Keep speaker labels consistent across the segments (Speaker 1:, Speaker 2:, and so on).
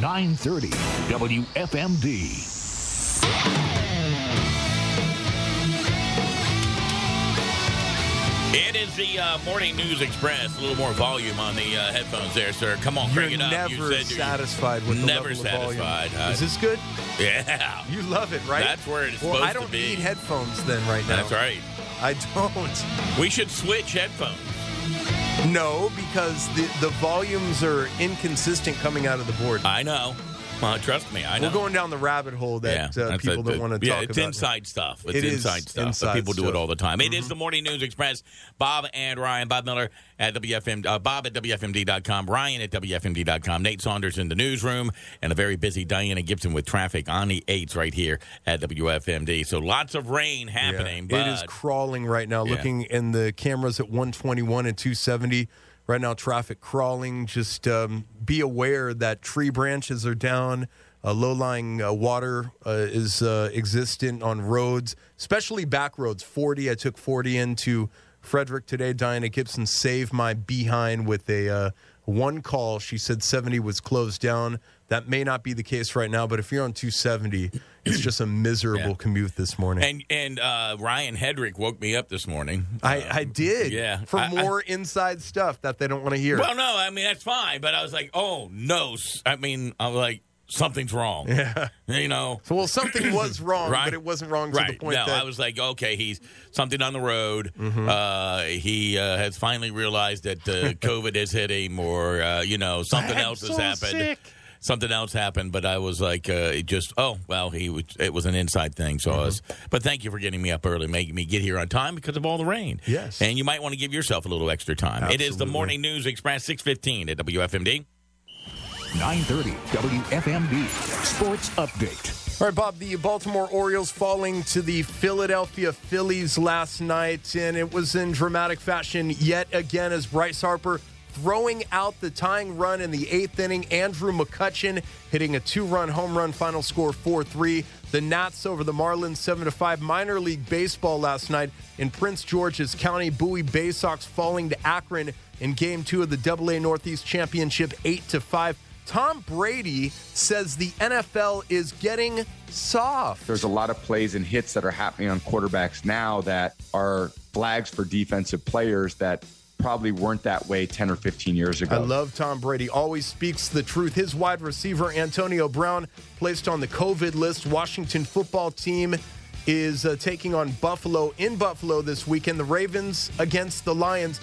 Speaker 1: 930 WFMD.
Speaker 2: It is the Morning News Express. A little more volume on the headphones there, sir. Come on, crank it up.
Speaker 3: Never satisfied with the level of volume.
Speaker 2: Never satisfied.
Speaker 3: Is this good?
Speaker 2: Yeah.
Speaker 3: You love it, right?
Speaker 2: That's where it's supposed to be.
Speaker 3: Well, I don't need headphones then right now.
Speaker 2: That's right.
Speaker 3: I don't.
Speaker 2: We should switch headphones.
Speaker 3: No, because the volumes are inconsistent coming out of the board.
Speaker 2: I know. Trust me, I know.
Speaker 3: We're going down the rabbit hole that people don't want to talk about.
Speaker 2: It's inside stuff. It's
Speaker 3: it
Speaker 2: inside stuff.
Speaker 3: Inside
Speaker 2: People do it all the time.
Speaker 3: Mm-hmm.
Speaker 2: It is the Morning News Express. Bob and Ryan. Bob Miller at WFM. Bob at WFMD.com. Ryan at WFMD.com. Nate Saunders in the newsroom. And a very busy Diana Gibson with traffic on the 8s right here at WFMD. So lots of rain happening.
Speaker 3: Yeah, it is crawling right now. Yeah. Looking in the cameras at 121 and 270. Right now, traffic crawling. Just be aware that tree branches are down. Low-lying water is existent on roads, especially back roads. 40, I took 40 into Frederick today. Diana Gibson saved my behind with a one call. She said 70 was closed down. That may not be the case right now, but if you're on 270, it's just a miserable commute this morning.
Speaker 2: And Ryan Hedrick woke me up this morning.
Speaker 3: I did.
Speaker 2: Yeah.
Speaker 3: For more inside stuff that they don't want to hear.
Speaker 2: Well, no, I mean, that's fine. But I was like, oh, no. I mean, I was like, something's wrong.
Speaker 3: Yeah.
Speaker 2: You know.
Speaker 3: So, well, something was wrong,
Speaker 2: right?
Speaker 3: But it wasn't wrong to the point that...
Speaker 2: I was like, okay, he's something on the road.
Speaker 3: Mm-hmm.
Speaker 2: He has finally realized that COVID is hitting or, something else has happened.
Speaker 3: Sick.
Speaker 2: Something else happened, but I was like, it was an inside thing. So but thank you for getting me up early, making me get here on time because of all the rain.
Speaker 3: Yes.
Speaker 2: And you might want to give yourself a little extra time.
Speaker 3: Absolutely.
Speaker 2: It is the Morning News Express, 6:15 at WFMD.
Speaker 1: 930 WFMD Sports Update.
Speaker 3: All right, Bob, the Baltimore Orioles falling to the Philadelphia Phillies last night, and it was in dramatic fashion yet again as Bryce Harper throwing out the tying run in the 8th inning. Andrew McCutchen hitting a 2-run home run, final score 4-3. The Nats over the Marlins 7-5. Minor League Baseball last night in Prince George's County. Bowie Bay Sox falling to Akron in Game 2 of the AA Northeast Championship 8-5. Tom Brady says the NFL is getting soft.
Speaker 4: There's a lot of plays and hits that are happening on quarterbacks now that are flags for defensive players that probably weren't that way 10 or 15 years ago.
Speaker 3: I love Tom Brady. Always speaks the truth. His wide receiver, Antonio Brown, placed on the COVID list. Washington football team is taking on Buffalo in Buffalo this weekend. The Ravens against the Lions.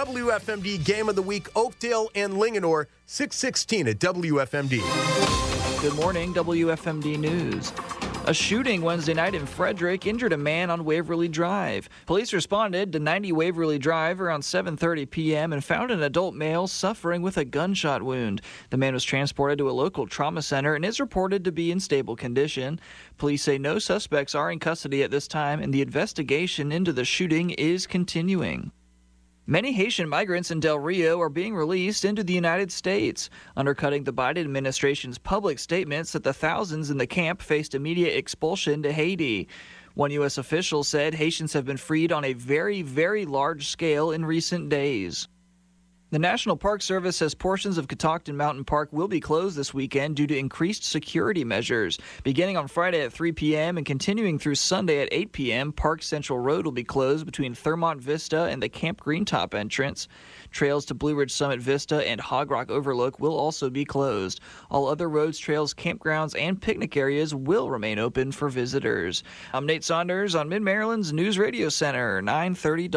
Speaker 3: WFMD Game of the Week, Oakdale and Linganore, 6:16 at WFMD.
Speaker 5: Good morning, WFMD News. A shooting Wednesday night in Frederick injured a man on Waverly Drive. Police responded to 90 Waverly Drive around 7:30 p.m. and found an adult male suffering with a gunshot wound. The man was transported to a local trauma center and is reported to be in stable condition. Police say no suspects are in custody at this time, and the investigation into the shooting is continuing. Many Haitian migrants in Del Rio are being released into the United States, undercutting the Biden administration's public statements that the thousands in the camp faced immediate expulsion to Haiti. One U.S. official said Haitians have been freed on a very, very large scale in recent days. The National Park Service says portions of Catoctin Mountain Park will be closed this weekend due to increased security measures. Beginning on Friday at 3 p.m. and continuing through Sunday at 8 p.m., Park Central Road will be closed between Thermont Vista and the Camp Greentop entrance. Trails to Blue Ridge Summit Vista and Hog Rock Overlook will also be closed. All other roads, trails, campgrounds, and picnic areas will remain open for visitors. I'm Nate Saunders on Mid-Maryland's News Radio Center, 930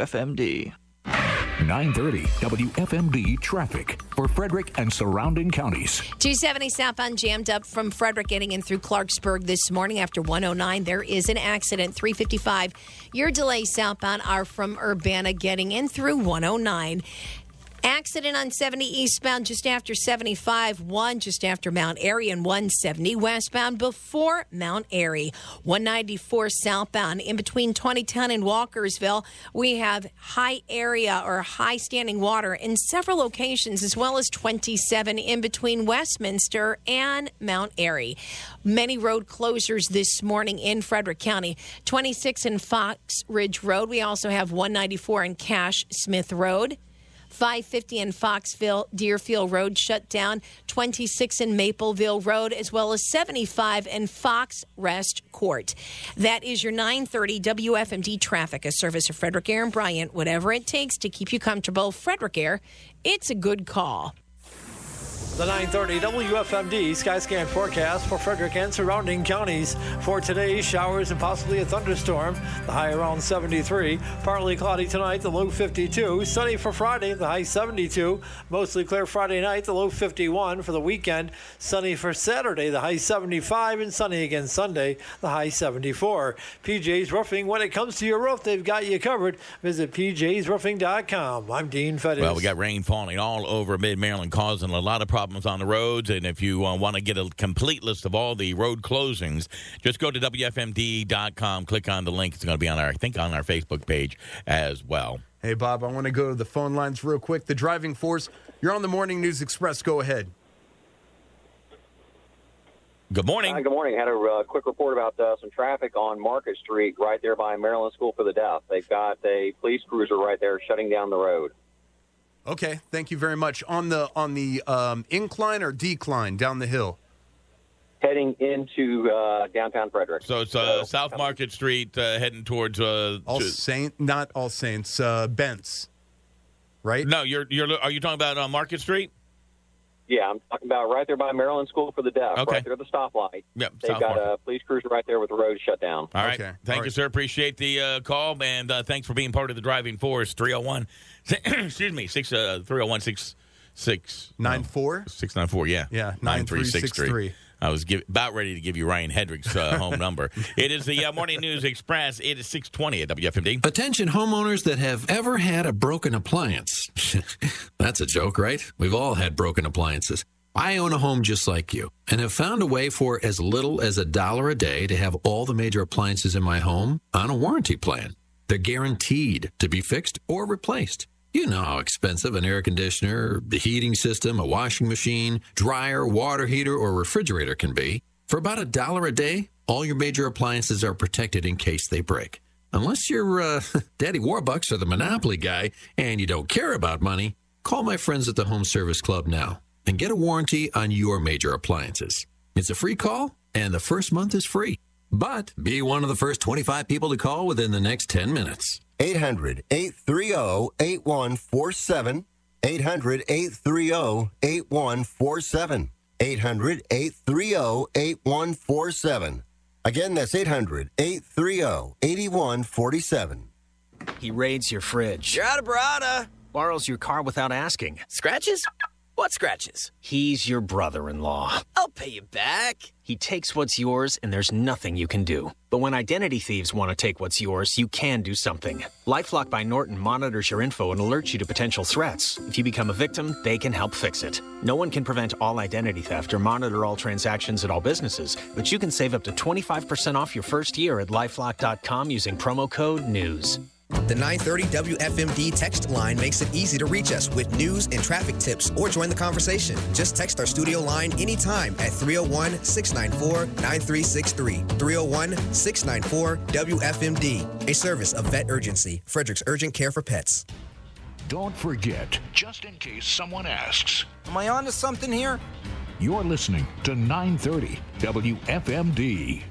Speaker 5: WFMD.
Speaker 1: 930 WFMD traffic for Frederick and surrounding counties.
Speaker 6: 270 southbound jammed up from Frederick getting in through Clarksburg this morning after 109. There is an accident. 355. Your delays southbound are from Urbana getting in through 109. Accident on 70 eastbound just after 75, 1 just after Mount Airy, and 170 westbound before Mount Airy. 194 southbound in between 2010 and Walkersville. We have high area or high standing water in several locations, as well as 27 in between Westminster and Mount Airy. Many road closures this morning in Frederick County. 26 in Fox Ridge Road. We also have 194 in Cash Smith Road. 550 in Foxville, Deerfield Road shut down. 26 in Mapleville Road, as well as 75 in Fox Rest Court. That is your 9:30 WFMD traffic, a service of Frederick Air and Bryant. Whatever it takes to keep you comfortable, Frederick Air, it's a good call.
Speaker 7: The 9:30 WFMD Skyscan forecast for Frederick and surrounding counties. For today, showers and possibly a thunderstorm. The high around 73. Partly cloudy tonight, the low 52. Sunny for Friday, the high 72. Mostly clear Friday night, the low 51. For the weekend, sunny for Saturday, the high 75. And sunny again Sunday, the high 74. PJ's Roofing, when it comes to your roof, they've got you covered. Visit pjsroofing.com. I'm Dean Fedis.
Speaker 2: Well, we got rain falling all over mid-Maryland, causing a lot of problems on the roads. And if you want to get a complete list of all the road closings, just go to WFMD.com, click on the link. It's going to be on our Facebook page as well.
Speaker 3: Hey, Bob, I want to go to the phone lines real quick. The Driving Force, you're on the Morning News Express. Go ahead.
Speaker 2: Good morning.
Speaker 8: Good morning. Had a quick report about some traffic on Market Street right there by Maryland School for the Deaf. They've got a police cruiser right there shutting down the road.
Speaker 3: Okay, thank you very much. On the incline or decline down the hill?
Speaker 8: Heading into downtown Frederick.
Speaker 2: So it's South Market Street heading towards
Speaker 3: not All Saints, Bentz, right?
Speaker 2: No, are you talking about Market Street?
Speaker 8: Yeah, I'm talking about right there by Maryland School for the Deaf,
Speaker 2: okay.
Speaker 8: right there at the stoplight.
Speaker 2: Yep,
Speaker 8: they've got a police cruiser right there with the road shut down.
Speaker 2: All right.
Speaker 3: Okay.
Speaker 2: Thank you, sir. Appreciate the call, and thanks for being part of the Driving Force. 301, excuse me, 301
Speaker 3: 694?
Speaker 2: 694, yeah.
Speaker 3: Yeah, 9363.
Speaker 2: I was about ready to give you Ryan Hedrick's home number. It is the Morning News Express. It is 6:20 at WFMD.
Speaker 9: Attention homeowners that have ever had a broken appliance. That's a joke, right? We've all had broken appliances. I own a home just like you and have found a way for as little as $1 a day to have all the major appliances in my home on a warranty plan. They're guaranteed to be fixed or replaced. You know how expensive an air conditioner, the heating system, a washing machine, dryer, water heater, or refrigerator can be. For about $1 a day, all your major appliances are protected in case they break. Unless you're Daddy Warbucks or the Monopoly guy and you don't care about money, call my friends at the Home Service Club now and get a warranty on your major appliances. It's a free call, and the first month is free. But be one of the first 25 people to call within the next 10 minutes.
Speaker 10: 800-830-8147. 800-830-8147. 800-830-8147. Again, that's 800-830-8147.
Speaker 11: He raids your fridge.
Speaker 12: You're out of Barada.
Speaker 11: Borrows your car without asking.
Speaker 12: Scratches? What scratches?
Speaker 11: He's your brother-in-law.
Speaker 12: I'll pay you back.
Speaker 11: He takes what's yours, and there's nothing you can do. But when identity thieves want to take what's yours, you can do something. LifeLock by Norton monitors your info and alerts you to potential threats. If you become a victim, they can help fix it. No one can prevent all identity theft or monitor all transactions at all businesses, but you can save up to 25% off your first year at LifeLock.com using promo code NEWS.
Speaker 13: The 930 WFMD text line makes it easy to reach us with news and traffic tips or join the conversation. Just text our studio line anytime at 301-694-9363. 301-694-WFMD. A service of Vet Urgency, Frederick's Urgent Care for Pets.
Speaker 1: Don't forget, just in case someone asks.
Speaker 12: Am I on to something here?
Speaker 1: You're listening to 930 WFMD.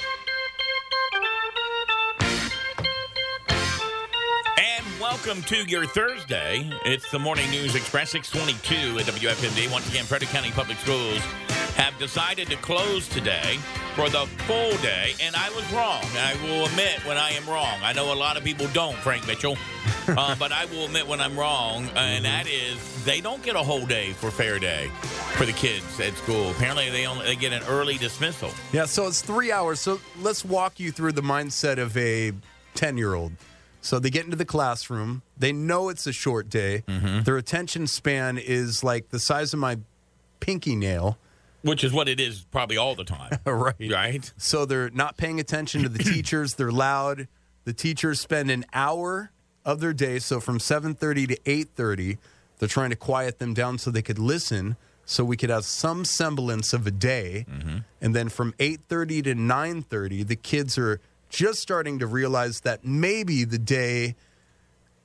Speaker 2: Welcome to your Thursday. It's the Morning News Express, 622 at WFMD. Once again, Frederick County Public Schools have decided to close today for the full day, and I was wrong. I will admit when I am wrong. I know a lot of people don't, Frank Mitchell, but I will admit when I'm wrong, and that is they don't get a whole day for Fair Day for the kids at school. Apparently, they get an early dismissal.
Speaker 3: Yeah, so it's 3 hours. So let's walk you through the mindset of a 10-year-old. So they get into the classroom. They know it's a short day. Mm-hmm. Their attention span is like the size of my pinky nail.
Speaker 2: Which is what it is probably all the time. Right.
Speaker 3: So they're not paying attention to the teachers. They're loud. The teachers spend an hour of their day. So from 7:30 to 8:30, they're trying to quiet them down so they could listen, so we could have some semblance of a day. Mm-hmm. And then from 8:30 to 9:30, the kids are just starting to realize that maybe the day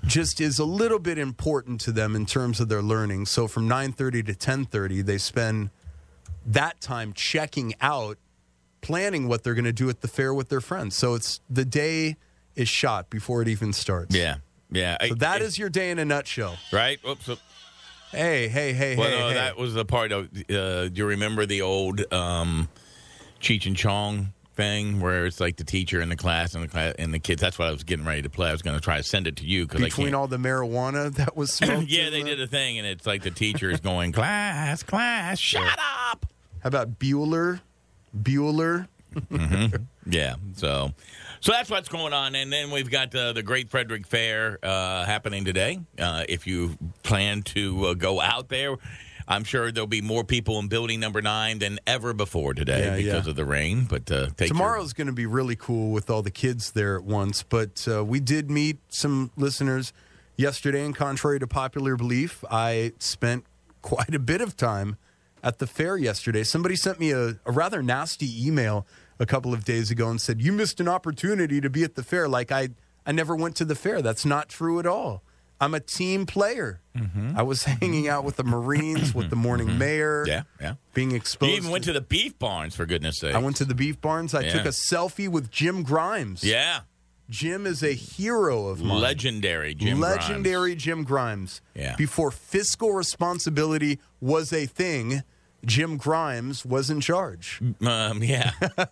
Speaker 3: just is a little bit important to them in terms of their learning. So from 9:30 to 10:30, they spend that time checking out, planning what they're going to do at the fair with their friends. So it's the day is shot before it even starts.
Speaker 2: Yeah.
Speaker 3: So that is your day in a nutshell.
Speaker 2: Right? Oops.
Speaker 3: Hey.
Speaker 2: Well, that was the part of, do you remember the old Cheech and Chong thing where it's like the teacher in the class and the kids? That's what I was getting ready to play. I was going to try to send it to you.
Speaker 3: Between all the marijuana that was smoked?
Speaker 2: Yeah, they did a thing, and it's like the teacher is going, class, shut up.
Speaker 3: How about Bueller?
Speaker 2: Mm-hmm. Yeah, so that's what's going on. And then we've got the Great Frederick Fair happening today. If you plan to go out there, I'm sure there'll be more people in building number 9 than ever before today because of the rain. But
Speaker 3: tomorrow's going to be really cool with all the kids there at once. But we did meet some listeners yesterday, and contrary to popular belief, I spent quite a bit of time at the fair yesterday. Somebody sent me a rather nasty email a couple of days ago and said, you missed an opportunity to be at the fair. Like I never went to the fair. That's not true at all. I'm a team player. Mm-hmm. I was hanging out with the Marines, with the morning mayor.
Speaker 2: Yeah.
Speaker 3: Being exposed.
Speaker 2: You even went to the beef barns, for goodness sake.
Speaker 3: I went to the beef barns. I took a selfie with Jim Grimes.
Speaker 2: Yeah.
Speaker 3: Jim is a hero of mine.
Speaker 2: Legendary Jim
Speaker 3: Grimes.
Speaker 2: Yeah.
Speaker 3: Before fiscal responsibility was a thing, Jim Grimes was in charge.
Speaker 2: Yeah.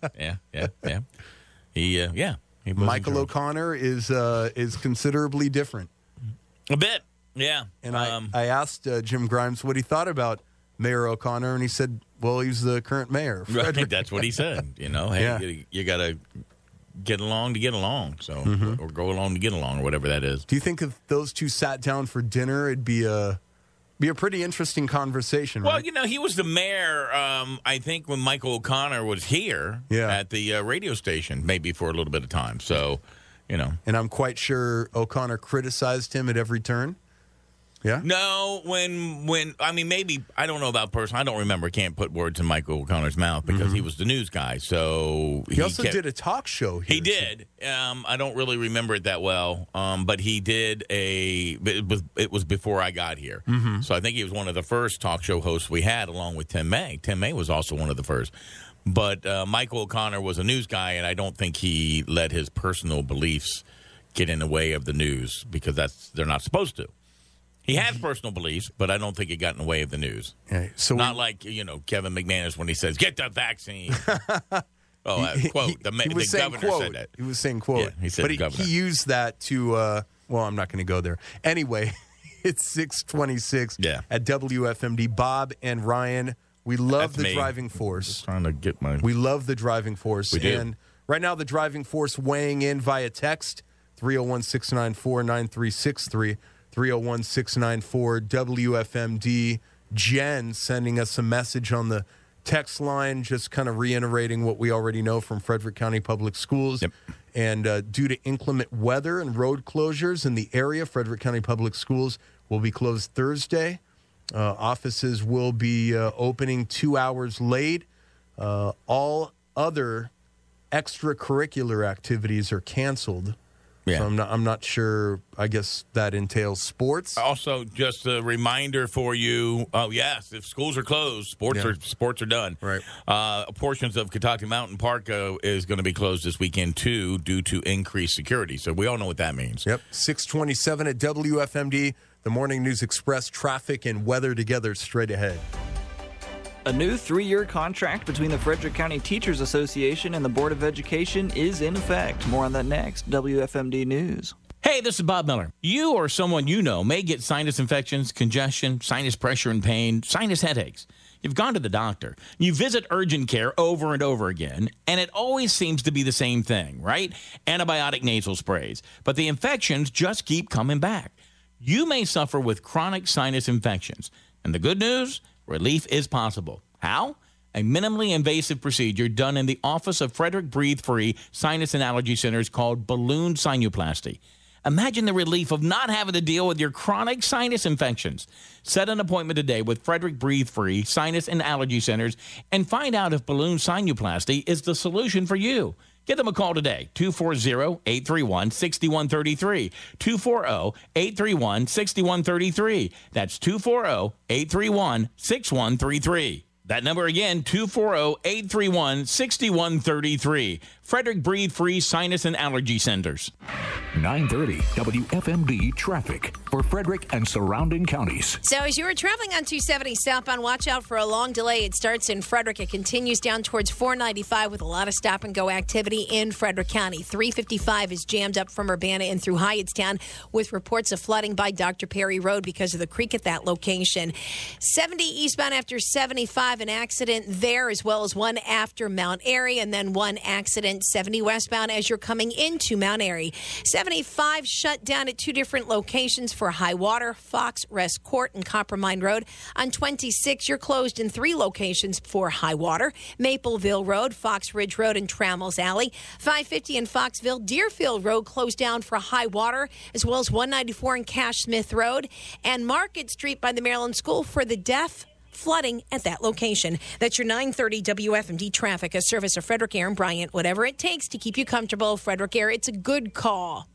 Speaker 2: He was
Speaker 3: Michael O'Connor is considerably different.
Speaker 2: A bit, yeah.
Speaker 3: And I asked Jim Grimes what he thought about Mayor O'Connor, and he said, well, he's the current mayor.
Speaker 2: Right, that's what he said. Hey, you got to get along to get along, so or go along to get along, or whatever that is.
Speaker 3: Do you think if those two sat down for dinner, it'd be a pretty interesting conversation,
Speaker 2: well,
Speaker 3: right?
Speaker 2: he was the mayor, I think, when Michael O'Connor was here at the radio station, maybe for a little bit of time. So,
Speaker 3: And I'm quite sure O'Connor criticized him at every turn. Yeah?
Speaker 2: No, when I mean, maybe, I don't know about person. I don't remember. Can't put words in Michael O'Connor's mouth because he was the news guy. So
Speaker 3: he also did a talk show here.
Speaker 2: He did. I don't really remember it that well, but he did it was before I got here. Mm-hmm. So I think he was one of the first talk show hosts we had, along with Tim May. Tim May was also one of the first. But Michael O'Connor was a news guy, and I don't think he let his personal beliefs get in the way of the news because they're not supposed to. He has personal beliefs, but I don't think it got in the way of the news.
Speaker 3: Yeah, so
Speaker 2: not like Kevin McManus when he says, "Get the vaccine." Quote, the governor
Speaker 3: quote.
Speaker 2: said that.
Speaker 3: He was saying quote.
Speaker 2: Yeah, he said
Speaker 3: but
Speaker 2: governor.
Speaker 3: He used that to, well, I'm not going to go there. Anyway, it's 6:26 at WFMD. Bob and Ryan, we love the driving force.
Speaker 2: Just trying to get my...
Speaker 3: We love the driving force.
Speaker 2: We do.
Speaker 3: And right now, the driving force weighing in via text, 301-694-9363. 301-694-WFMD. Jen sending us a message on the text line, just kind of reiterating what we already know from Frederick County Public Schools.
Speaker 2: Yep.
Speaker 3: And due to inclement weather and road closures in the area, Frederick County Public Schools will be closed Thursday. Offices will be opening 2 hours late. All other extracurricular activities are canceled.
Speaker 2: Yeah.
Speaker 3: So I'm not sure. I guess that entails sports.
Speaker 2: Also, just a reminder for you. Oh yes, if schools are closed, sports are done.
Speaker 3: Right.
Speaker 2: Portions of Catoctin Mountain Park is going to be closed this weekend too, due to increased security. So we all know what that means.
Speaker 3: Yep. 6:27 at WFMD. The Morning News Express, traffic and weather together straight ahead.
Speaker 5: A new 3-year contract between the Frederick County Teachers Association and the Board of Education is in effect. More on that next. WFMD News.
Speaker 2: Hey, this is Bob Miller. You or someone you know may get sinus infections, congestion, sinus pressure and pain, sinus headaches. You've gone to the doctor. You visit urgent care over and over again, and it always seems to be the same thing, right? Antibiotic nasal sprays. But the infections just keep coming back. You may suffer with chronic sinus infections. And the good news? Relief is possible. How? A minimally invasive procedure done in the office of Frederick Breathe Free Sinus and Allergy Centers called balloon sinuplasty. Imagine the relief of not having to deal with your chronic sinus infections. Set an appointment today with Frederick Breathe Free Sinus and Allergy Centers and find out if balloon sinuplasty is the solution for you. Give them a call today, 240-831-6133, 240-831-6133. That's 240-831-6133. That number again, 240-831-6133. Frederick Breathe Free Sinus and Allergy Centers.
Speaker 1: 930 WFMD traffic for Frederick and surrounding counties.
Speaker 6: So as you are traveling on 270 southbound, watch out for a long delay. It starts in Frederick. It continues down towards 495 with a lot of stop-and-go activity in Frederick County. 355 is jammed up from Urbana and through Hyattstown with reports of flooding by Dr. Perry Road because of the creek at that location. 70 eastbound after 75, an accident there, as well as one after Mount Airy, and then one accident 70 westbound as you're coming into Mount Airy. 75 shut down at two different locations for high water, Fox Rest Court and Copper Mine Road. On 26, you're closed in three locations for high water, Mapleville Road, Fox Ridge Road, and Trammell's Alley. 550 in Foxville, Deerfield Road closed down for high water, as well as 194 in Cash Smith Road, and Market Street by the Maryland School for the deaf. Flooding at that location. That's your 930 WFMD traffic, a service of Frederick Air and Bryant. Whatever it takes to keep you comfortable, Frederick Air, it's a good call.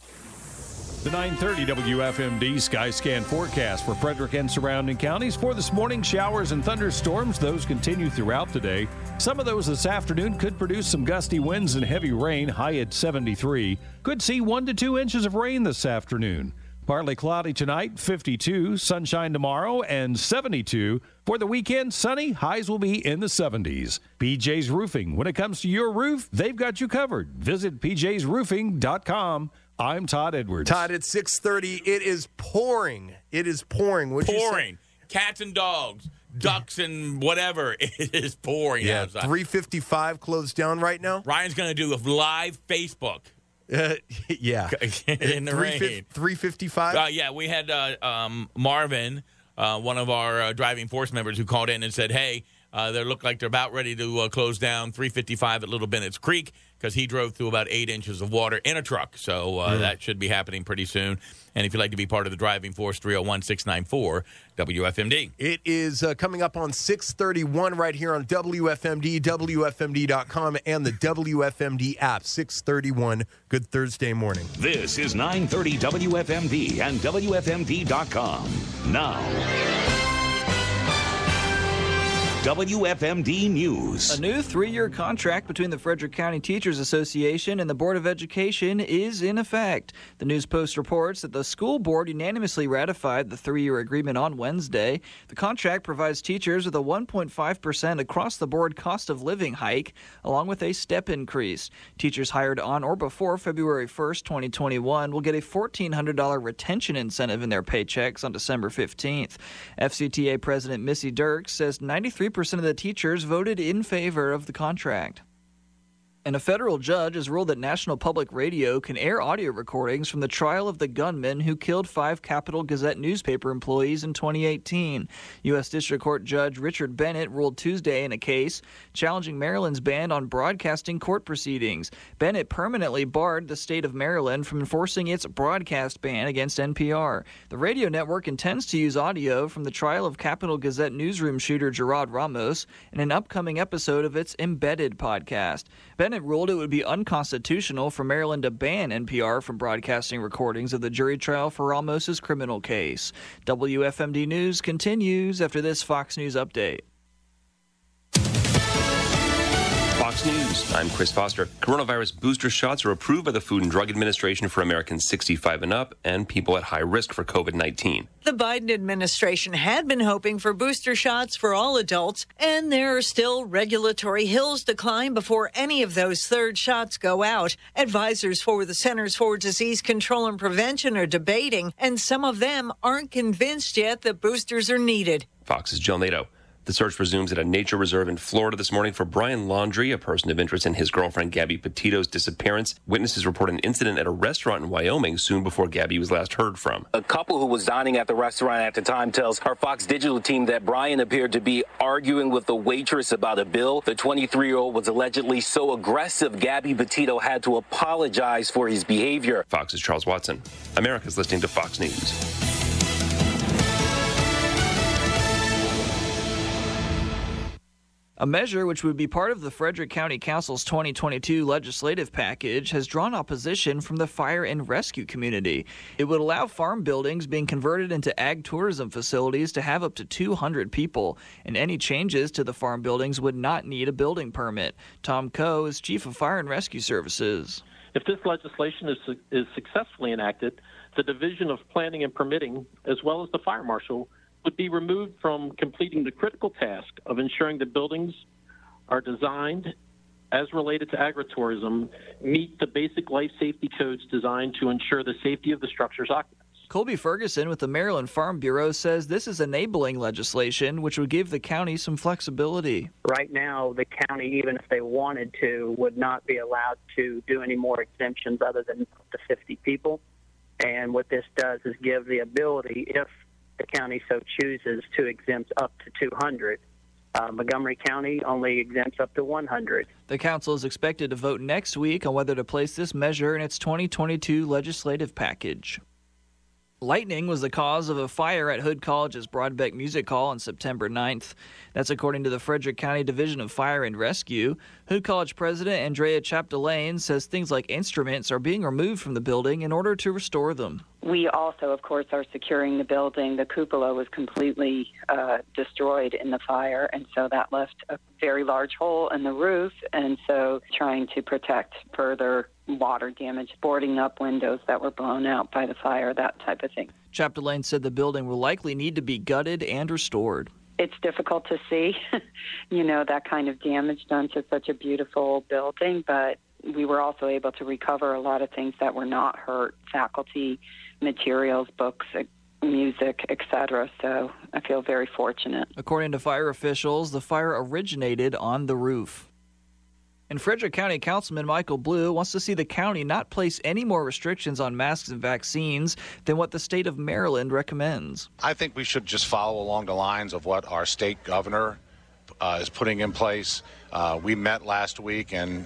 Speaker 14: The 930 WFMD Skyscan forecast for Frederick and surrounding counties. For this morning, showers and thunderstorms. Those continue throughout today. Some of those this afternoon could produce some gusty winds and heavy rain, high at 73. Could see 1 to 2 inches of rain this afternoon. Partly cloudy tonight, 52. Sunshine tomorrow, and 72. For the weekend, sunny. Highs will be in the 70s. PJ's Roofing. When it comes to your roof, they've got you covered. Visit pjsroofing.com. I'm Todd Edwards.
Speaker 3: Todd, it's 6:30. It is pouring. It is pouring. What'd you say?
Speaker 2: Pouring. Cats and dogs, ducks and whatever. It is pouring outside.
Speaker 3: 355 closed down right now.
Speaker 2: Ryan's going to do a live Facebook.
Speaker 3: Yeah.
Speaker 2: In the rain.
Speaker 3: 355?
Speaker 2: Yeah, we had Marvin, one of our driving force members, who called in and said, hey, they look like they're about ready to close down 355 at Little Bennett's Creek, because he drove through about 8 inches of water in a truck. So that should be happening pretty soon. And if you'd like to be part of the driving force, 301-694-WFMD.
Speaker 3: It is coming up on 6:31 right here on WFMD, WFMD.com, and the WFMD app. 6:31. Good Thursday morning.
Speaker 1: This is 930 WFMD and WFMD.com. Now, WFMD News.
Speaker 5: A new 3-year contract between the Frederick County Teachers Association and the Board of Education is in effect. The News Post reports that the school board unanimously ratified the 3-year agreement on Wednesday. The contract provides teachers with a 1.5% across-the-board cost of living hike, along with a step increase. Teachers hired on or before February 1st, 2021 will get a $1,400 retention incentive in their paychecks on December 15th. FCTA President Missy Dirks says 93% of the teachers voted in favor of the contract. And a federal judge has ruled that National Public Radio can air audio recordings from the trial of the gunman who killed 5 Capital Gazette newspaper employees in 2018. U.S. District Court Judge Richard Bennett ruled Tuesday in a case challenging Maryland's ban on broadcasting court proceedings. Bennett permanently barred the state of Maryland from enforcing its broadcast ban against NPR. The radio network intends to use audio from the trial of Capital Gazette newsroom shooter Gerard Ramos in an upcoming episode of its Embedded podcast. Bennett ruled it would be unconstitutional for Maryland to ban NPR from broadcasting recordings of the jury trial for Ramos's criminal case. WFMD News continues after this Fox News update.
Speaker 15: Fox News, I'm Chris Foster. Coronavirus booster shots are approved by the Food and Drug Administration for Americans 65 and up and people at high risk for COVID-19.
Speaker 16: The Biden administration had been hoping for booster shots for all adults, and there are still regulatory hills to climb before any of those third shots go out. Advisors for the Centers for Disease Control and Prevention are debating, and some of them aren't convinced yet that boosters are needed.
Speaker 15: Fox's Jill Nato. The search resumes at a nature reserve in Florida this morning for Brian Laundrie, a person of interest in his girlfriend Gabby Petito's disappearance. Witnesses report an incident at a restaurant in Wyoming soon before Gabby was last heard from.
Speaker 17: A couple who was dining at the restaurant at the time tells our Fox Digital team that Brian appeared to be arguing with the waitress about a bill. The 23-year-old was allegedly so aggressive, Gabby Petito had to apologize for his behavior.
Speaker 15: Fox's Charles Watson. America's listening to Fox News.
Speaker 5: A measure which would be part of the Frederick County Council's 2022 legislative package has drawn opposition from the fire and rescue community. It would allow farm buildings being converted into ag tourism facilities to have up to 200 people, and any changes to the farm buildings would not need a building permit. Tom Coe is Chief of Fire and Rescue Services.
Speaker 18: If this legislation is successfully enacted, the Division of Planning and Permitting, as well as the Fire Marshal, would be removed from completing the critical task of ensuring the buildings are designed as related to agritourism, meet the basic life safety codes designed to ensure the safety of the structure's occupants.
Speaker 5: Colby Ferguson with the Maryland Farm Bureau says this is enabling legislation which would give the county some flexibility.
Speaker 19: Right now, the county, even if they wanted to, would not be allowed to do any more exemptions other than up to 50 people. And what this does is give the ability, if the county so chooses, to exempt up to 200. Montgomery County only exempts up to 100.
Speaker 5: The council is expected to vote next week on whether to place this measure in its 2022 legislative package. Lightning was the cause of a fire at Hood College's Broadbeck Music Hall on September 9th. That's according to the Frederick County Division of Fire and Rescue. Hood College President Andrea Chapdelaine says things like instruments are being removed from the building in order to restore them.
Speaker 20: We also, of course, are securing the building. The cupola was completely destroyed in the fire, and so that left a very large hole in the roof, and so trying to protect further water damage, boarding up windows that were blown out by the fire, that type of thing.
Speaker 5: Chapdelaine said the building will likely need to be gutted and restored.
Speaker 20: It's difficult to see, that kind of damage done to such a beautiful building, but we were also able to recover a lot of things that were not hurt, faculty, materials, books, music, etc. So I feel very fortunate.
Speaker 5: According to fire officials, the fire originated on the roof. And Frederick County Councilman Michael Blue wants to see the county not place any more restrictions on masks and vaccines than what the state of Maryland recommends.
Speaker 21: I think we should just follow along the lines of what our state governor is putting in place. We met last week, and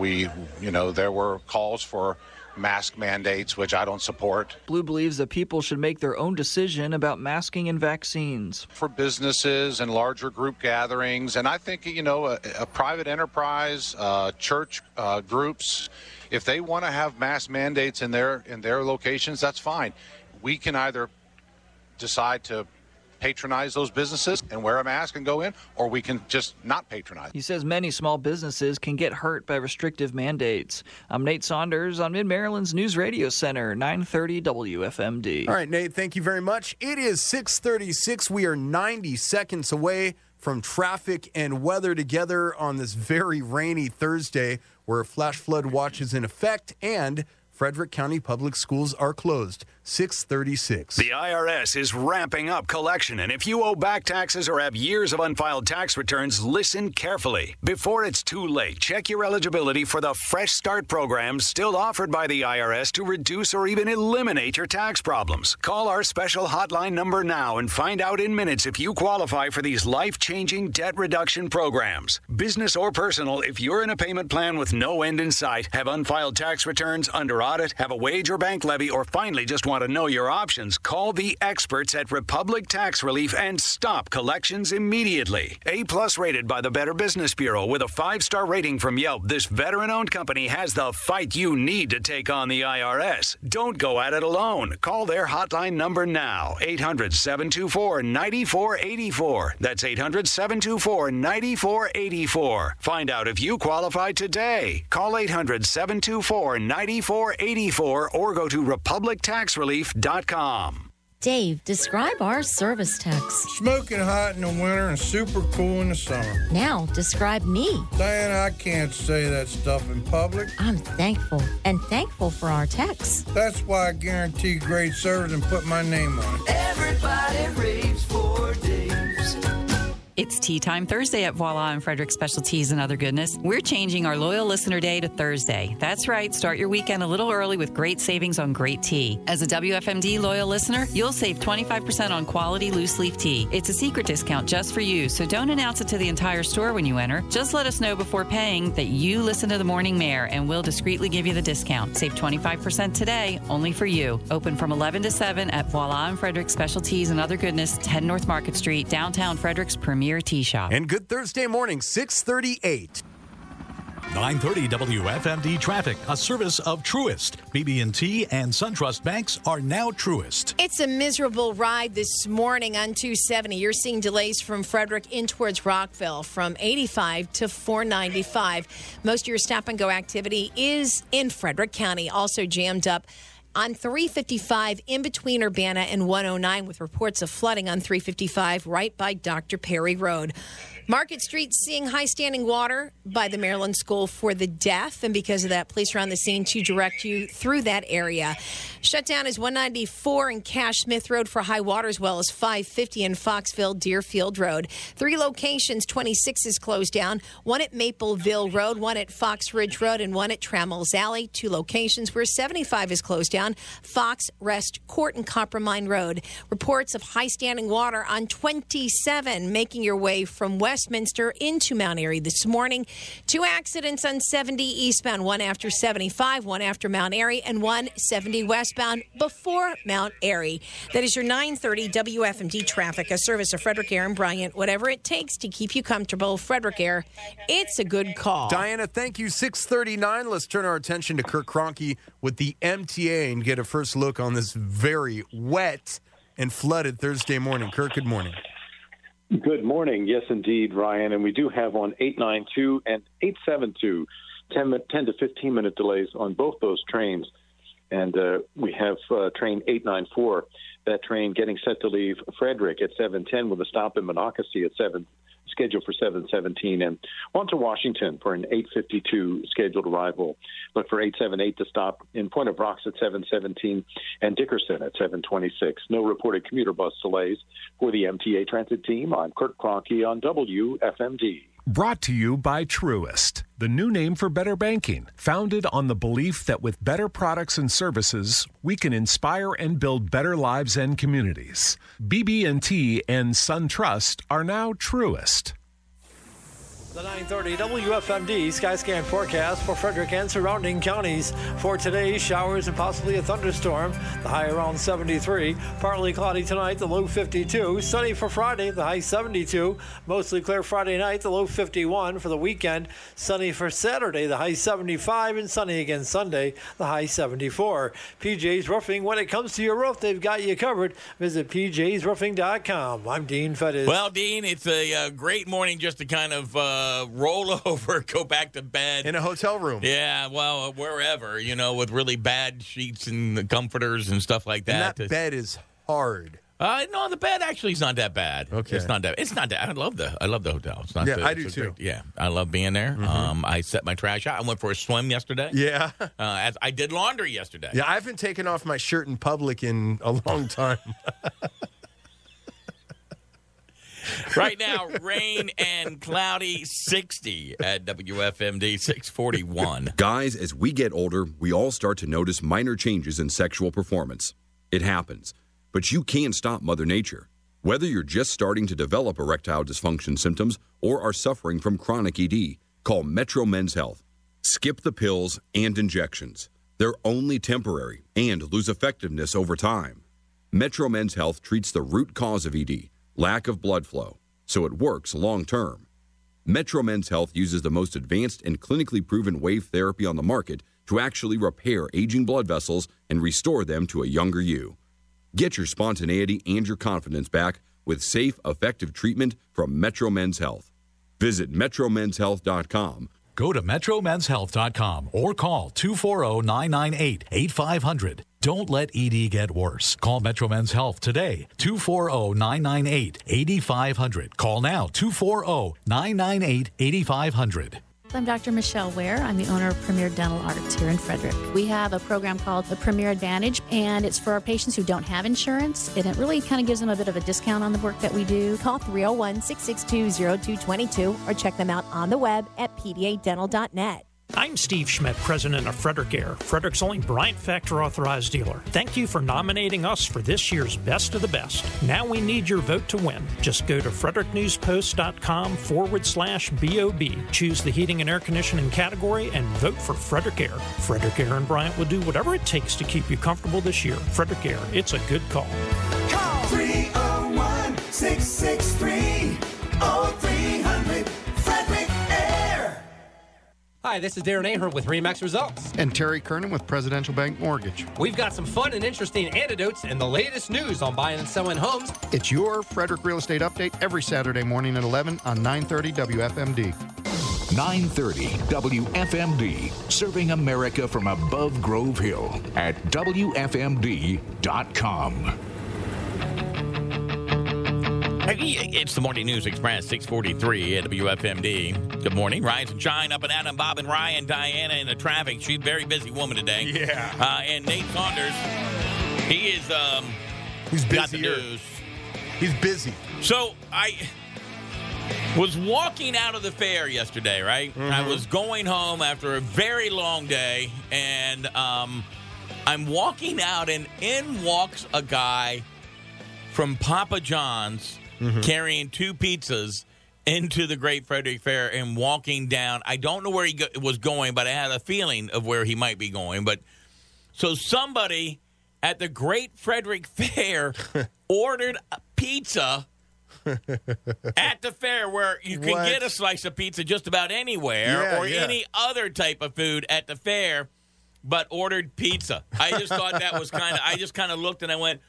Speaker 21: there were calls for mask mandates, which I don't support.
Speaker 5: Blue believes that people should make their own decision about masking and vaccines.
Speaker 21: For businesses and larger group gatherings, and I think, a private enterprise, church groups, if they want to have mask mandates in their locations, that's fine. We can either decide to patronize those businesses and wear a mask and go in, or we can just not patronize.
Speaker 5: He says many small businesses can get hurt by restrictive mandates. I'm Nate Saunders on Mid-Maryland's News Radio Center, 930 WFMD.
Speaker 3: All right, Nate, thank you very much. It is 6:36. We are 90 seconds away from traffic and weather together on this very rainy Thursday where a flash flood watch is in effect and Frederick County Public Schools are closed. 6:36.
Speaker 22: The IRS is ramping up collection, and if you owe back taxes or have years of unfiled tax returns, listen carefully. Before it's too late, check your eligibility for the Fresh Start program still offered by the IRS to reduce or even eliminate your tax problems. Call our special hotline number now and find out in minutes if you qualify for these life-changing debt reduction programs. Business or personal, if you're in a payment plan with no end in sight, have unfiled tax returns, under audit, have a wage or bank levy, or finally just want to know your options, call the experts at Republic Tax Relief and stop collections immediately. A+ rated by the Better Business Bureau with a 5-star rating from Yelp, this veteran-owned company has the fight you need to take on the IRS. Don't go at it alone. Call their hotline number now, 800-724-9484. That's 800-724-9484. Find out if you qualify today. Call 800-724-9484 or go to republictaxrelief.com.
Speaker 23: Dave, describe our service techs.
Speaker 24: Smoking hot in the winter and super cool in the summer.
Speaker 23: Now, describe me.
Speaker 24: Diana, I can't say that stuff in public.
Speaker 23: I'm thankful, and thankful for our techs.
Speaker 24: That's why I guarantee great service and put my name on it.
Speaker 25: Everybody raves for Dave's.
Speaker 26: It's Tea Time Thursday at Voila and Frederick Specialties and Other Goodness. We're changing our Loyal Listener Day to Thursday. That's right. Start your weekend a little early with great savings on great tea. As a WFMD Loyal Listener, you'll save 25% on quality loose leaf tea. It's a secret discount just for you, so don't announce it to the entire store when you enter. Just let us know before paying that you listen to the Morning Mare, and we'll discreetly give you the discount. Save 25% today, only for you. Open from 11 to 7 at Voila and Frederick Specialties and Other Goodness, 10 North Market Street, downtown Frederick's premier Premier Tea Shop.
Speaker 3: And good Thursday morning, 6:38.
Speaker 1: 930 WFMD Traffic, a service of Truist. BB&T and SunTrust banks are now Truist.
Speaker 6: It's a miserable ride this morning on 270. You're seeing delays from Frederick in towards Rockville from 85 to 495. Most of your stop-and-go activity is in Frederick County. Also jammed up on 355 in between Urbana and 109 with reports of flooding on 355 right by Dr. Perry Road. Market Street seeing high standing water by the Maryland School for the Deaf, and because of that, police are on the scene to direct you through that area. Shutdown is 194 in Cash Smith Road for high water, as well as 550 in Foxville Deerfield Road. 3 locations, 26 is closed down, one at Mapleville Road, one at Fox Ridge Road, and one at Trammell's Alley. 2 locations where 75 is closed down, Fox, Rest Court, and Coppermine Road. Reports of high standing water on 27 making your way from Westminster into Mount Airy this morning. 2 accidents on 70 eastbound, one after 75, one after Mount Airy, and 170 westbound before Mount Airy. That is your 930 WFMD traffic, a service of Frederick Air and Bryant. Whatever it takes to keep you comfortable, Frederick Air, it's a good call.
Speaker 3: Diana, thank you. 6:39. Let's turn our attention to Kirk Kroenke with the MTA and get a first look on this very wet and flooded Thursday morning. Kirk, good morning.
Speaker 4: Good morning. Yes, indeed, Ryan. And we do have on 892 and 872 10 to 15-minute delays on both those trains. And we have train 894, that train getting set to leave Frederick at 7:10 with a stop in Monocacy at 7, scheduled for 7:17, and on to Washington for an 8:52 scheduled arrival. Look for 878 to stop in Point of Rocks at 7:17 and Dickerson at 7:26. No reported commuter bus delays for the MTA transit team. I'm Kirk Kroenke on WFMD.
Speaker 7: Brought to you by Truist, the new name for better banking, founded on the belief that with better products and services, we can inspire and build better lives and communities. BB&T and SunTrust are now Truist.
Speaker 8: The 930 WFMD Skyscan forecast for Frederick and surrounding counties. For today, showers and possibly a thunderstorm. The high around 73. Partly cloudy tonight, the low 52. Sunny for Friday, the high 72. Mostly clear Friday night, the low 51. For the weekend, sunny for Saturday, the high 75. And sunny again Sunday, the high 74. PJ's Roofing, when it comes to your roof, they've got you covered. Visit pjsroofing.com. I'm Dean Fettis.
Speaker 2: Well, Dean, it's a great morning just to kind of roll over, go back to bed.
Speaker 3: In a hotel room.
Speaker 2: Yeah, well, wherever, with really bad sheets and comforters and stuff like that.
Speaker 3: And that bed is hard.
Speaker 2: No, the bed actually is not that bad.
Speaker 3: Okay.
Speaker 2: It's not that. I love the hotel. It's not.
Speaker 3: Yeah, I do too.
Speaker 2: Yeah, I love being there.
Speaker 3: Mm-hmm.
Speaker 2: I set my trash out. I went for a swim yesterday.
Speaker 3: Yeah.
Speaker 2: I did laundry yesterday.
Speaker 3: Yeah, I haven't taken off my shirt in public in a long time.
Speaker 2: Right now, rain and cloudy, 60 at WFMD, 641.
Speaker 9: Guys, as we get older, we all start to notice minor changes in sexual performance. It happens, but you can't stop Mother Nature. Whether you're just starting to develop erectile dysfunction symptoms or are suffering from chronic ED, call Metro Men's Health. Skip the pills and injections. They're only temporary and lose effectiveness over time. Metro Men's Health treats the root cause of ED, lack of blood flow, so it works long term. Metro Men's Health uses the most advanced and clinically proven wave therapy on the market to actually repair aging blood vessels and restore them to a younger you. Get your spontaneity and your confidence back with safe, effective treatment from Metro Men's Health. Visit metromenshealth.com.
Speaker 1: Go to metromenshealth.com or call 240-998-8500. Don't let ED get worse. Call Metro Men's Health today, 240-998-8500. Call now, 240-998-8500.
Speaker 10: I'm Dr. Michelle Ware. I'm the owner of Premier Dental Arts here in Frederick. We have a program called the Premier Advantage, and it's for our patients who don't have insurance, and it really kind of gives them a bit of a discount on the work that we do.
Speaker 6: Call 301-662-0222 or check them out on the web at pdadental.net.
Speaker 11: I'm Steve Schmidt, president of Frederick Air, Frederick's only Bryant Factor authorized dealer. Thank you for nominating us for this year's Best of the Best. Now we need your vote to win. Just go to fredericknewspost.com/BOB. Choose the heating and air conditioning category and vote for Frederick Air. Frederick Air and Bryant will do whatever it takes to keep you comfortable this year. Frederick Air, it's a good call.
Speaker 25: Call 301-663-09.
Speaker 12: Hi, this is Darren Ahern with RE/MAX Results.
Speaker 13: And Terry Kernan with Presidential Bank Mortgage.
Speaker 12: We've got some fun and interesting anecdotes and the latest news on buying and selling homes.
Speaker 13: It's your Frederick Real Estate Update every Saturday morning at 11 on 930 WFMD.
Speaker 14: 930 WFMD, serving America from above Grove Hill at WFMD.com.
Speaker 2: It's the Morning News Express, 643 at WFMD. Good morning. Rise and shine up and Adam, Bob and Ryan, Diana in the traffic. She's a very busy woman today.
Speaker 3: Yeah.
Speaker 2: And Nate Saunders, he is
Speaker 3: he's
Speaker 2: got the
Speaker 3: busier.
Speaker 2: news.
Speaker 3: He's busy.
Speaker 2: So I was walking out of the fair yesterday, right?
Speaker 3: Mm-hmm.
Speaker 2: I was going home after a very long day, and I'm walking out, and in walks a guy from Papa John's carrying 2 pizzas into the Great Frederick Fair and walking down. I don't know where he was going, but I had a feeling of where he might be going. But so somebody at the Great Frederick Fair ordered a pizza at the fair, where you can get a slice of pizza just about anywhere, any other type of food at the fair, but ordered pizza. I just thought that was I just kind of looked and I went,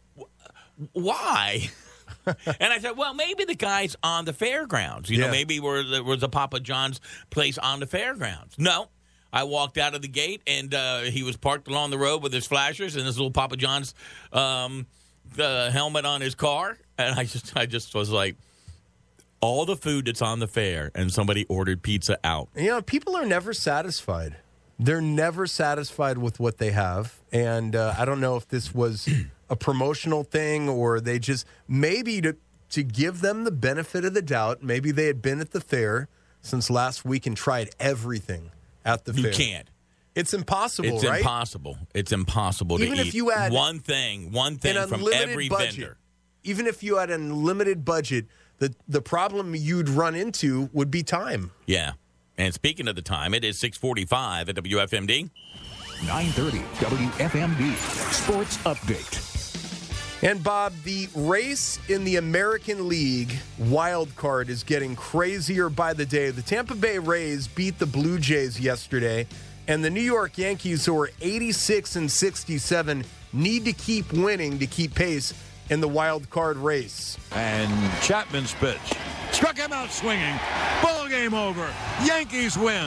Speaker 2: why? And I said, well, maybe the guy's on the fairgrounds. You know, maybe there was a Papa John's place on the fairgrounds. No. I walked out of the gate, and he was parked along the road with his flashers and his little Papa John's helmet on his car. And I just was like, all the food that's on the fair, and somebody ordered pizza out.
Speaker 3: You know, people are never satisfied. They're never satisfied with what they have. And I don't know if this was a promotional thing or they just maybe to give them the benefit of the doubt. Maybe they had been at the fair since last week and tried everything at the fair.
Speaker 2: You can't.
Speaker 3: It's impossible,
Speaker 2: It's
Speaker 3: right?
Speaker 2: impossible. It's impossible
Speaker 3: Even
Speaker 2: to
Speaker 3: if
Speaker 2: eat
Speaker 3: you had
Speaker 2: one thing from every vendor.
Speaker 3: Even if you had an unlimited budget, the problem you'd run into would be time.
Speaker 2: Yeah. And speaking of the time, it is 6:45 at WFMD.
Speaker 14: 930 WFMD Sports Update.
Speaker 3: And, Bob, the race in the American League wild card is getting crazier by the day. The Tampa Bay Rays beat the Blue Jays yesterday, and the New York Yankees, who are 86-67, need to keep winning to keep pace in the wild card race.
Speaker 15: And Chapman's pitch. Struck him out swinging. Ball game over. Yankees win.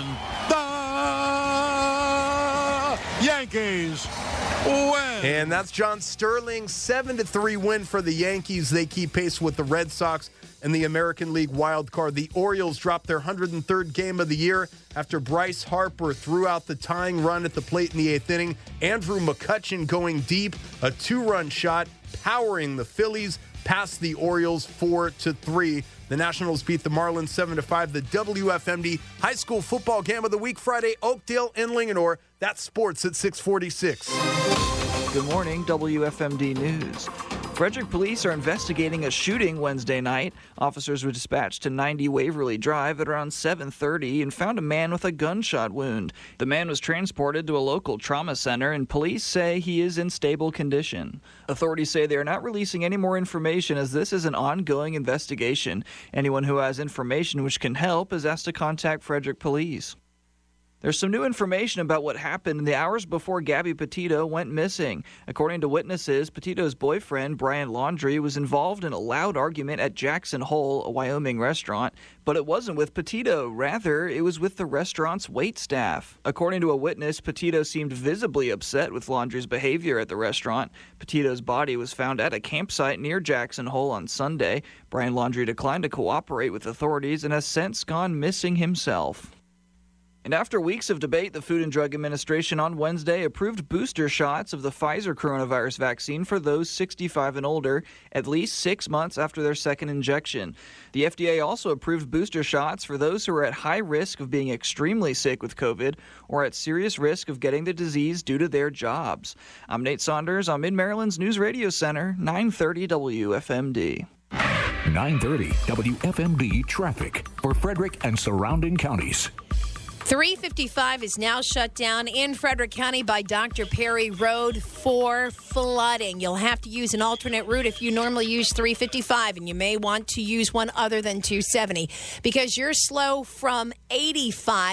Speaker 15: The Yankees win.
Speaker 3: And that's John Sterling, 7-3 win for the Yankees. They keep pace with the Red Sox in the American League wild card. The Orioles dropped their 103rd game of the year after Bryce Harper threw out the tying run at the plate in the 8th inning. Andrew McCutchen going deep, a 2-run shot, powering the Phillies past the Orioles 4-3. The Nationals beat the Marlins 7-5. The WFMD High School Football Game of the Week Friday, Oakdale and Linganore. That's sports at 646.
Speaker 5: Good morning, WFMD News. Frederick police are investigating a shooting Wednesday night. Officers were dispatched to 90 Waverly Drive at around 7:30 and found a man with a gunshot wound. The man was transported to a local trauma center, and police say he is in stable condition. Authorities say they are not releasing any more information as this is an ongoing investigation. Anyone who has information which can help is asked to contact Frederick Police. There's some new information about what happened in the hours before Gabby Petito went missing. According to witnesses, Petito's boyfriend, Brian Laundrie, was involved in a loud argument at Jackson Hole, a Wyoming restaurant, but it wasn't with Petito. Rather, it was with the restaurant's waitstaff. According to a witness, Petito seemed visibly upset with Laundrie's behavior at the restaurant. Petito's body was found at a campsite near Jackson Hole on Sunday. Brian Laundrie declined to cooperate with authorities and has since gone missing himself. And after weeks of debate, the Food and Drug Administration on Wednesday approved booster shots of the Pfizer coronavirus vaccine for those 65 and older at least 6 months after their second injection. The FDA also approved booster shots for those who are at high risk of being extremely sick with COVID or at serious risk of getting the disease due to their jobs. I'm Nate Saunders. I'm in Maryland's News Radio Center, 930 WFMD.
Speaker 14: 930 WFMD traffic for Frederick and surrounding counties.
Speaker 6: 355 is now shut down in Frederick County by Dr. Perry Road for flooding. You'll have to use an alternate route if you normally use 355, and you may want to use one other than 270 because you're slow from 85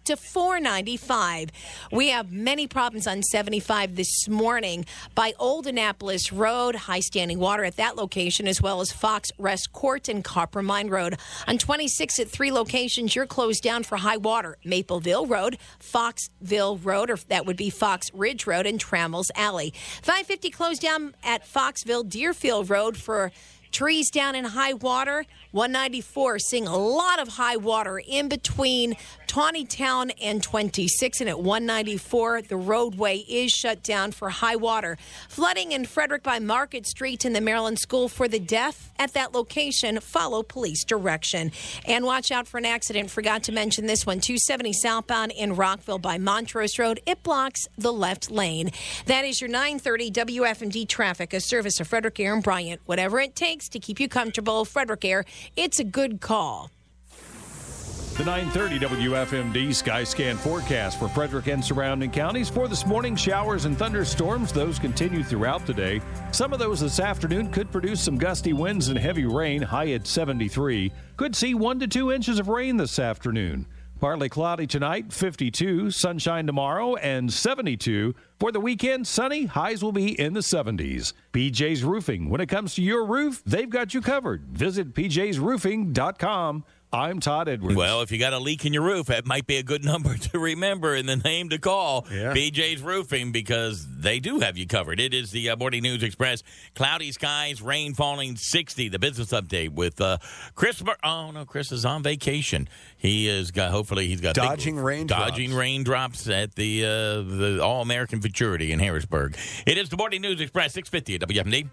Speaker 6: to $4.95. We have many problems on 75 this morning by Old Annapolis Road, high standing water at that location, as well as Fox Rest Court and Copper Mine Road. On 26 at 3 locations, you're closed down for high water. Mapleville Road, Foxville Road, or that would be Fox Ridge Road, and Trammell's Alley. 550 closed down at Foxville Deerfield Road for trees down in high water. 194 seeing a lot of high water in between Tawnytown and 26. And at 194, the roadway is shut down for high water. Flooding in Frederick by Market Street in the Maryland School for the Deaf. At that location, follow police direction. And watch out for an accident. Forgot to mention this one. 270 southbound in Rockville by Montrose Road. It blocks the left lane. That is your 930 WFMD traffic, a service of Frederick Air and Bryant. Whatever it takes to keep you comfortable, Frederick Air, it's a good call.
Speaker 7: The 930 WFMD Skyscan forecast for Frederick and surrounding counties. For this morning, showers and thunderstorms. Those continue throughout the day. Some of those this afternoon could produce some gusty winds and heavy rain, high at 73. Could see 1 to 2 inches of rain this afternoon. Partly cloudy tonight, 52. Sunshine tomorrow, and 72. For the weekend, sunny. Highs will be in the 70s. PJ's Roofing. When it comes to your roof, they've got you covered. Visit pjsroofing.com. I'm Todd Edwards.
Speaker 2: Well, if you got a leak in your roof, that might be a good number to remember and the name to call.
Speaker 3: Yeah.
Speaker 2: BJ's Roofing, because they do have you covered. It is the Morning News Express. Cloudy skies, rain falling 60. The business update with Chris. Oh, no, Chris is on vacation. He is hopefully he's got
Speaker 3: dodging
Speaker 2: raindrops at the All-American Futurity in Harrisburg. It is the Morning News Express, 650 at WFMD.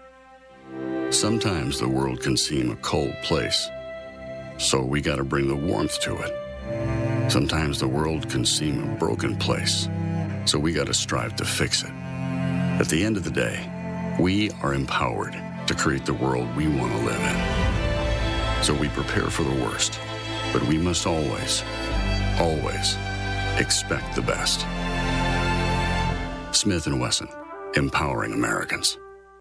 Speaker 16: Sometimes the world can seem a cold place. So we got to bring the warmth to it. Sometimes the world can seem a broken place. So we got to strive to fix it. At the end of the day, we are empowered to create the world we want to live in. So we prepare for the worst, but we must always, always expect the best. Smith & Wesson, empowering Americans.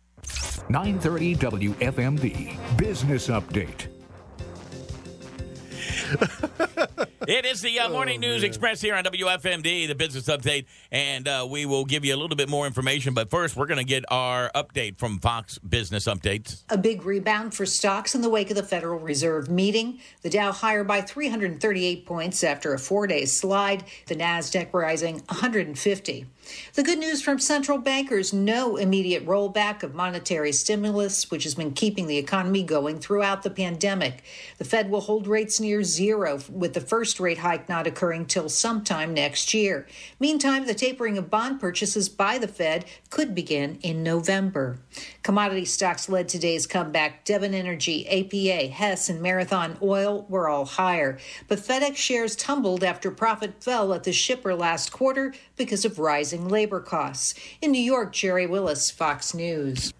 Speaker 14: 930 WFMD, Business Update.
Speaker 2: It is the Morning News Express here on WFMD, the business update, and we will give you a little bit more information. But first, we're going to get our update from Fox Business Updates.
Speaker 17: A big rebound for stocks in the wake of the Federal Reserve meeting. The Dow higher by 338 points after a 4-day slide. The Nasdaq rising 150. The good news from central bankers, no immediate rollback of monetary stimulus, which has been keeping the economy going throughout the pandemic. The Fed will hold rates near zero, with the first rate hike not occurring till sometime next year. Meantime, the tapering of bond purchases by the Fed could begin in November. Commodity stocks led today's comeback. Devon Energy, APA, Hess, and Marathon Oil were all higher. But FedEx shares tumbled after profit fell at the shipper last quarter because of rising labor costs. In New York, Jerry Willis, Fox News.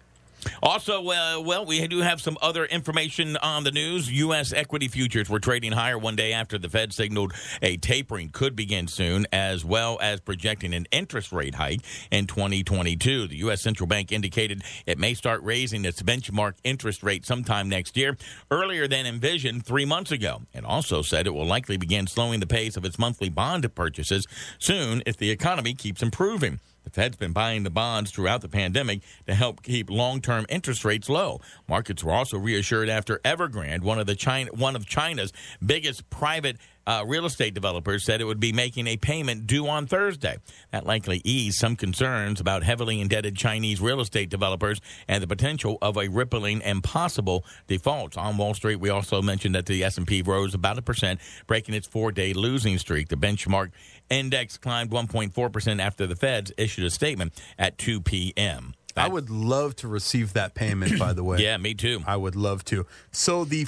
Speaker 2: Also, we do have some other information on the news. U.S. equity futures were trading higher one day after the Fed signaled a tapering could begin soon, as well as projecting an interest rate hike in 2022. The U.S. Central Bank indicated it may start raising its benchmark interest rate sometime next year, earlier than envisioned 3 months ago. It also said it will likely begin slowing the pace of its monthly bond purchases soon if the economy keeps improving. The Fed's been buying the bonds throughout the pandemic to help keep long-term interest rates low. Markets were also reassured after Evergrande, one of China's biggest private real estate developers, said it would be making a payment due on Thursday. That likely eased some concerns about heavily indebted Chinese real estate developers and the potential of a rippling and possible defaults. On Wall Street, we also mentioned that the S&P rose about 1%, breaking its 4-day losing streak. The benchmark index climbed 1.4% after the Feds issued a statement at 2 p.m.
Speaker 3: I would love to receive that payment, by the way.
Speaker 2: Yeah, me too.
Speaker 3: I would love to. So the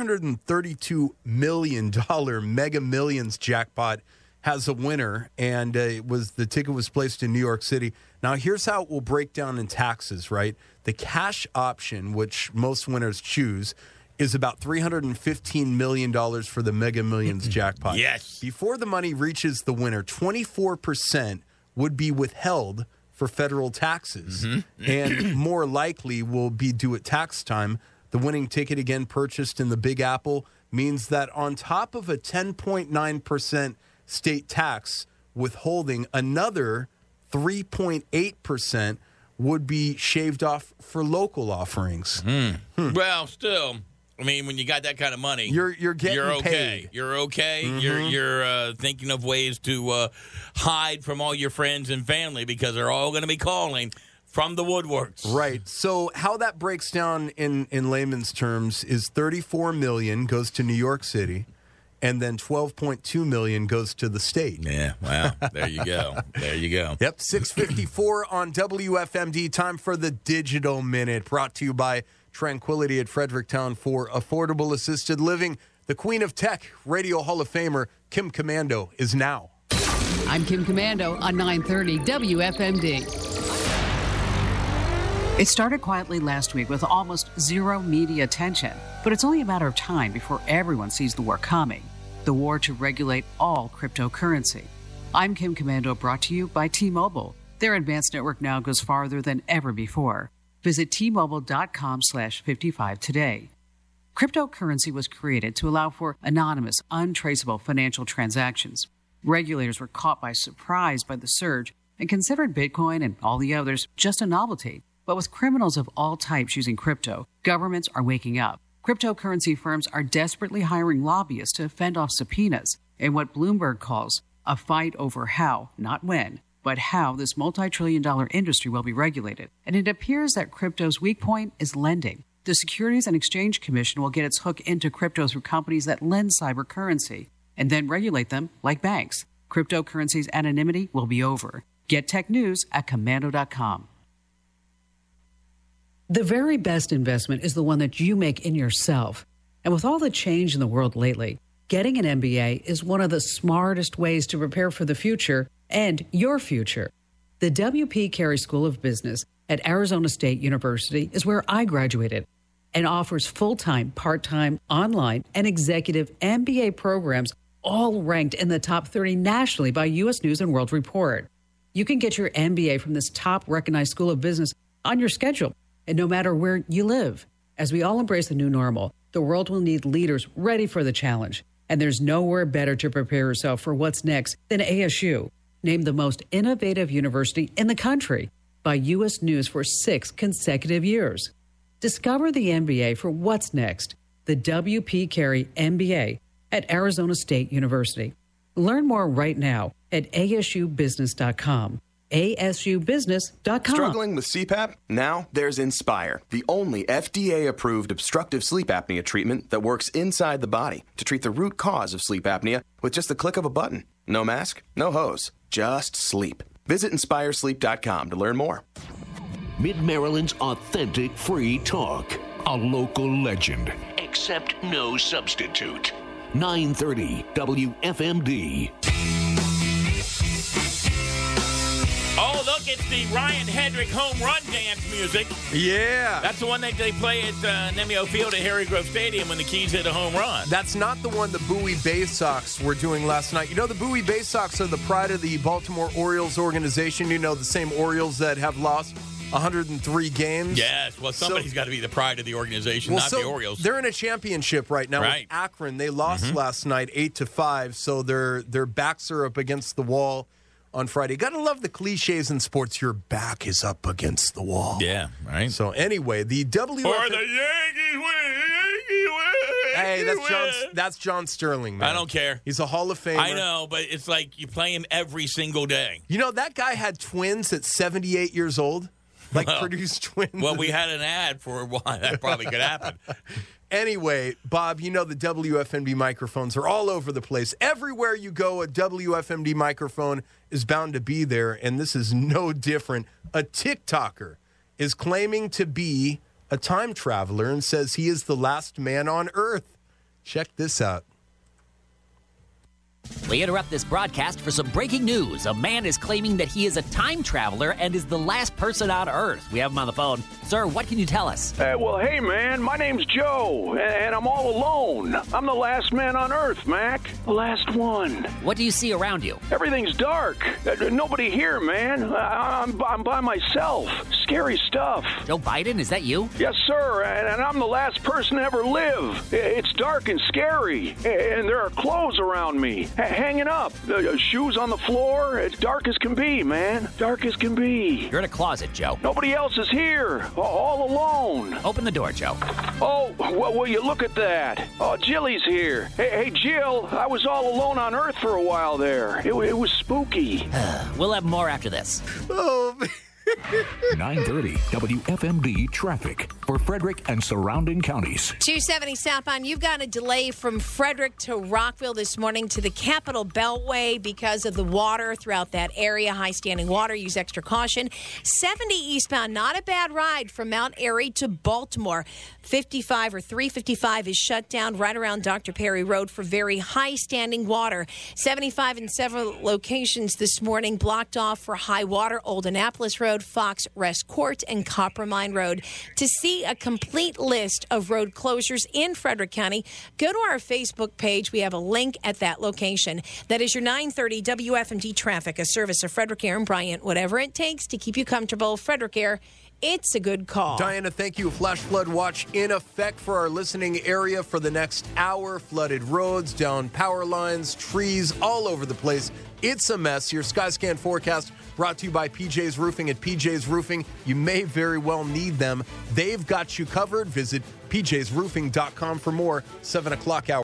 Speaker 3: $432 million Mega Millions jackpot has a winner, and the ticket was placed in New York City. Now, here's how it will break down in taxes, right? The cash option, which most winners choose, is about $315 million for the Mega Millions jackpot.
Speaker 2: Yes.
Speaker 3: Before the money reaches the winner, 24% would be withheld for federal taxes, and more likely will be due at tax time. The winning ticket, again purchased in the Big Apple, means that on top of a 10.9% state tax withholding. Another 3.8% would be shaved off for local offerings.
Speaker 2: Well, still, I mean, when you got that kind of money,
Speaker 3: you're getting
Speaker 2: okay.
Speaker 3: paid.
Speaker 2: You're okay.
Speaker 3: Mm-hmm.
Speaker 2: You're thinking of ways to hide from all your friends and family because they're all going to be calling from the woodworks.
Speaker 3: Right. So how that breaks down in layman's terms is $34 million goes to New York City, and then $12.2 million goes to the state.
Speaker 2: Yeah, wow. There you go. There you go.
Speaker 3: Yep, 6:54 on WFMD. Time for the Digital Minute, brought to you by Tranquility at Fredericktown for affordable assisted living. The Queen of Tech, Radio Hall of Famer Kim Komando is now.
Speaker 18: I'm Kim Komando on 930 WFMD. It started quietly last week with almost zero media attention, but it's only a matter of time before everyone sees the war coming. The war to regulate all cryptocurrency. I'm Kim Komando, brought to you by T-Mobile. Their advanced network now goes farther than ever before. Visit T-Mobile.com/55 today. Cryptocurrency was created to allow for anonymous, untraceable financial transactions. Regulators were caught by surprise by the surge and considered Bitcoin and all the others just a novelty. But with criminals of all types using crypto, governments are waking up. Cryptocurrency firms are desperately hiring lobbyists to fend off subpoenas in what Bloomberg calls a fight over how, not when, but how this multi-trillion-dollar industry will be regulated. And it appears that crypto's weak point is lending. The Securities and Exchange Commission will get its hook into crypto through companies that lend cybercurrency and then regulate them like banks. Cryptocurrency's anonymity will be over. Get tech news at Komando.com. The very best investment is the one that you make in yourself. And with all the change in the world lately, getting an MBA is one of the smartest ways to prepare for the future and your future. The W.P. Carey School of Business at Arizona State University is where I graduated and offers full-time, part-time, online, and executive MBA programs, all ranked in the top 30 nationally by U.S. News & World Report. You can get your MBA from this top-recognized school of business on your schedule, and no matter where you live. As we all embrace the new normal, the world will need leaders ready for the challenge. And there's nowhere better to prepare yourself for what's next than ASU, named the most innovative university in the country by U.S. News for 6 consecutive years. Discover the MBA for what's next, the W.P. Carey MBA at Arizona State University. Learn more right now at asubusiness.com. ASUbusiness.com.
Speaker 19: Struggling with CPAP? Now there's Inspire, the only FDA-approved obstructive sleep apnea treatment that works inside the body to treat the root cause of sleep apnea with just the click of a button. No mask, no hose, just sleep. Visit InspireSleep.com to learn more.
Speaker 14: Mid-Maryland's authentic free talk. A local legend, except no substitute. 930 WFMD.
Speaker 2: Oh, look, it's the Ryan Hedrick home run dance music.
Speaker 3: Yeah.
Speaker 2: That's the one that they play at Nemeo Field at Harry Grove Stadium when the Keys hit a home run.
Speaker 3: That's not the one the Bowie Bay Sox were doing last night. You know, the Bowie Bay Sox are the pride of the Baltimore Orioles organization. You know, the same Orioles that have lost 103 games.
Speaker 2: Yes, well, somebody's got to be the pride of the organization, not the Orioles.
Speaker 3: They're in a championship right now with Akron. They lost last night 8-5, so their backs are up against the wall on Friday. Got to love the cliches in sports. Your back is up against the wall.
Speaker 2: Yeah, right.
Speaker 3: So anyway, the
Speaker 2: Or the Yankees win.
Speaker 3: Hey, that's John Sterling, man.
Speaker 2: I don't care.
Speaker 3: He's a Hall of Famer.
Speaker 2: I know, but it's like you play him every single day.
Speaker 3: You know, that guy had twins at 78 years old. Produced twins.
Speaker 2: Well, we had an ad for a while. That probably could happen.
Speaker 3: Anyway, Bob, you know the WFMD microphones are all over the place. Everywhere you go, a WFMD microphone is bound to be there, and this is no different. A TikToker is claiming to be a time traveler and says he is the last man on Earth. Check this out.
Speaker 20: We interrupt this broadcast for some breaking news. A man is claiming that he is a time traveler and is the last person on Earth. We have him on the phone. Sir, what can you tell us?
Speaker 21: Well, hey, man, my name's Joe, and I'm all alone. I'm the last man on Earth, Mac. The last one.
Speaker 20: What do you see around you?
Speaker 21: Everything's dark. Nobody here, man. I'm by myself. Scary stuff.
Speaker 20: Joe Biden, is that you?
Speaker 21: Yes, sir, and I'm the last person to ever live. It's dark and scary, and there are clothes around me. Hey, hanging up. Shoes on the floor. It's dark as can be, man. Dark as can be.
Speaker 20: You're in a closet, Joe.
Speaker 21: Nobody else is here. All alone.
Speaker 20: Open the door, Joe.
Speaker 21: Oh, well, will you look at that? Oh, Jilly's here. Hey, Jill, I was all alone on Earth for a while there. It was spooky.
Speaker 20: We'll have more after this.
Speaker 3: Oh,
Speaker 14: 930 WFMD traffic for Frederick and surrounding counties.
Speaker 6: 270 southbound, you've got a delay from Frederick to Rockville this morning to the Capitol Beltway because of the water throughout that area. High standing water. Use extra caution. 70 eastbound, not a bad ride from Mount Airy to Baltimore. 55 or 355 is shut down right around Dr. Perry Road for very high standing water. 75 in several locations this morning blocked off for high water. Old Annapolis Road, Fox Rest Court, and Copper Mine Road. To see a complete list of road closures in Frederick County, go to our Facebook page. We have a link at that location. That is your 930 WFMD traffic, a service of Frederick Air and Bryant. Whatever it takes to keep you comfortable, Frederick Air, it's a good call.
Speaker 3: Diana, thank you. Flash flood watch in effect for our listening area for the next hour. Flooded roads, down power lines, trees all over the place. It's a mess. Your Skyscan forecast brought to you by PJ's Roofing. At PJ's Roofing, you may very well need them. They've got you covered. Visit pjsroofing.com for more. 7 o'clock hour.